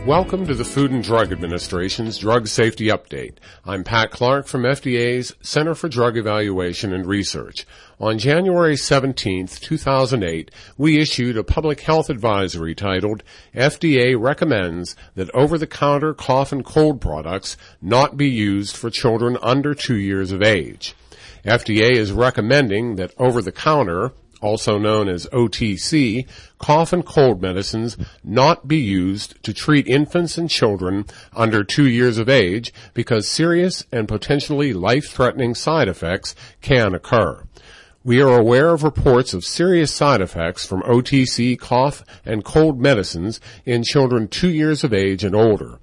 Welcome to the Food and Drug Administration's Drug Safety Update. I'm Pat Clark from FDA's Center for Drug Evaluation and Research. On January 17, 2008, we issued a public health advisory titled, FDA recommends that over-the-counter cough and cold products not be used for children under 2 years of age. FDA is recommending that over-the-counter, also known as OTC, cough and cold medicines not be used to treat infants and children under 2 years of age because serious and potentially life-threatening side effects can occur. We are aware of reports of serious side effects from OTC cough and cold medicines in children 2 years of age and older.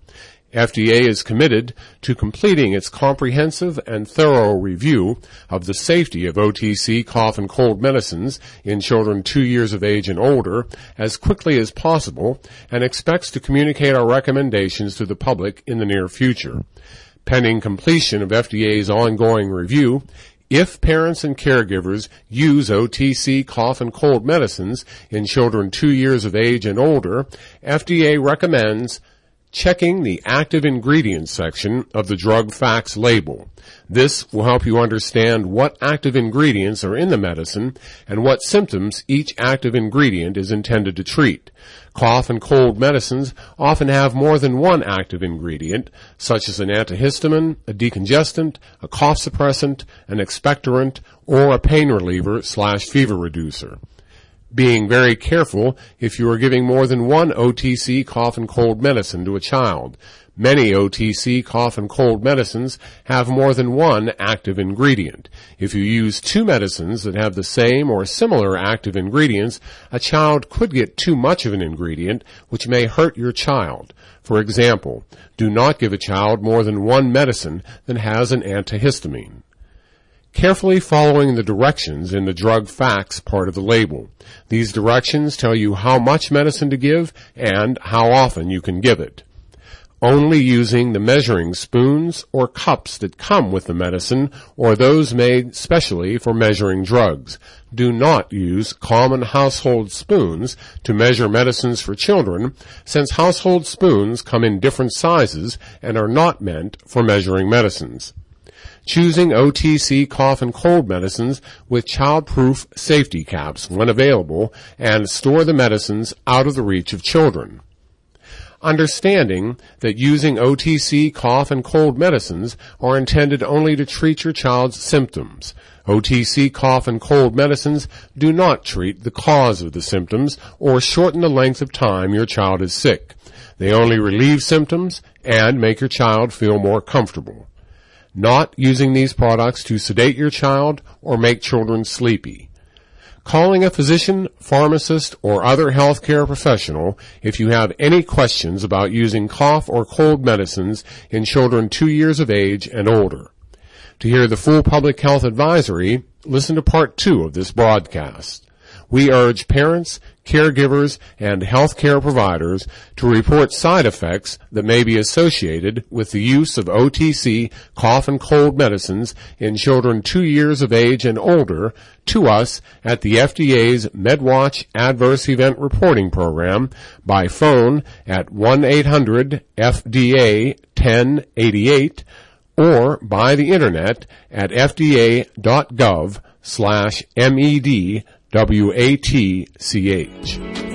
FDA is committed to completing its comprehensive and thorough review of the safety of OTC cough and cold medicines in children 2 years of age and older as quickly as possible and expects to communicate our recommendations to the public in the near future. Pending completion of FDA's ongoing review, if parents and caregivers use OTC cough and cold medicines in children 2 years of age and older, FDA recommends checking the active ingredients section of the drug facts label. This will help you understand what active ingredients are in the medicine and what symptoms each active ingredient is intended to treat. Cough and cold medicines often have more than one active ingredient, such as an antihistamine, a decongestant, a cough suppressant, an expectorant, or a pain reliever/fever reducer. Being very careful if you are giving more than one OTC cough and cold medicine to a child. Many OTC cough and cold medicines have more than one active ingredient. If you use two medicines that have the same or similar active ingredients, a child could get too much of an ingredient, which may hurt your child. For example, do not give a child more than one medicine that has an antihistamine. Carefully following the directions in the drug facts part of the label. These directions tell you how much medicine to give and how often you can give it. Only using the measuring spoons or cups that come with the medicine or those made specially for measuring drugs. Do not use common household spoons to measure medicines for children, since household spoons come in different sizes and are not meant for measuring medicines. Choosing OTC cough and cold medicines with child-proof safety caps when available, and store the medicines out of the reach of children. Understanding that using OTC cough and cold medicines are intended only to treat your child's symptoms. OTC cough and cold medicines do not treat the cause of the symptoms or shorten the length of time your child is sick. They only relieve symptoms and make your child feel more comfortable. Not using these products to sedate your child or make children sleepy. Calling a physician, pharmacist, or other healthcare professional if you have any questions about using cough or cold medicines in children 2 years of age and older. To hear the full public health advisory, listen to part 2 of this broadcast. We urge parents, caregivers, and healthcare providers to report side effects that may be associated with the use of OTC cough and cold medicines in children 2 years of age and older to us at the FDA's MedWatch Adverse Event Reporting Program by phone at 1-800-FDA-1088 or by the internet at fda.gov/medwatch.